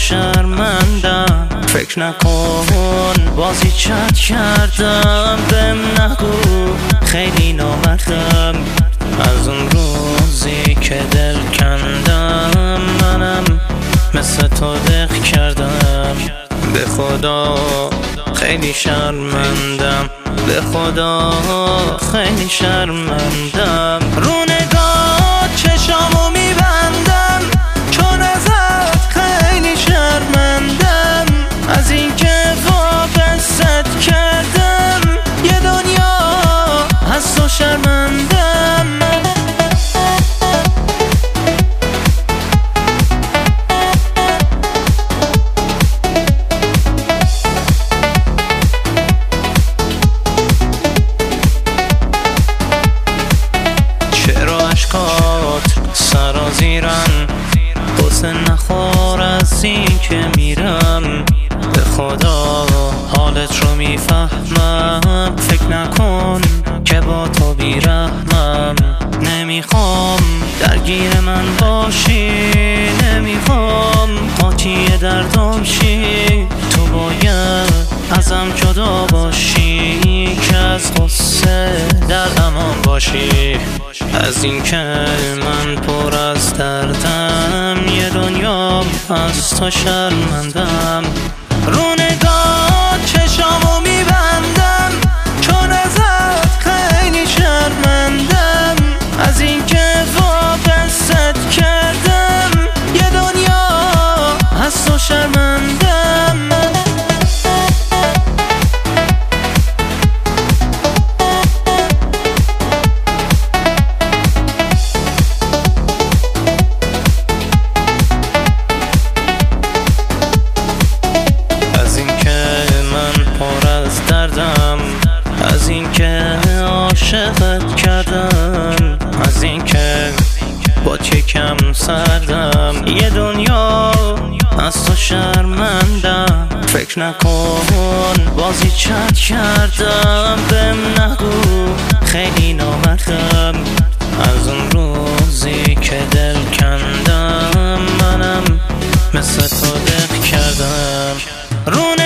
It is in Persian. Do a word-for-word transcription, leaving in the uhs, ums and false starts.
شرمندم. فکر نکن بازی چت کردم، بهم نگو خیلی نامردم. از اون روزی که دل کندم منم مثل تو دق کردم. به خدا خیلی شرمندم، به خدا خیلی شرمندم. رو نگاه چشامو میبندم چون ازت خیلی شرمندم. از این که وابستت کردم یه دنیا از تو شرمندم. سرازیرن بسه نخور از این که میرم. به خدا حالت رو میفهمم، فکر نکن که با تو بیرحمم. نمیخوام درگیر من باشی، نمیخوام قاطی دردم شی. تو باید ازم جدا باشی که از غصه در امان باشی. از این که من پر از دردم یه دنیا از تو شرمندم. رو نگاه چشامو میبندم چون ازت خیلی شرمندم. از این که وابستت کردم یه دنیا از تو شرمندم. از این که عاشقت کردم، از این که با چکم سردم یه دنیا از تو شرمندم. فکر نکن بازی چت کردم، بهم نگو خیلی نامردم. از اون روزی که دل کندم منم مثل تو دق کردم.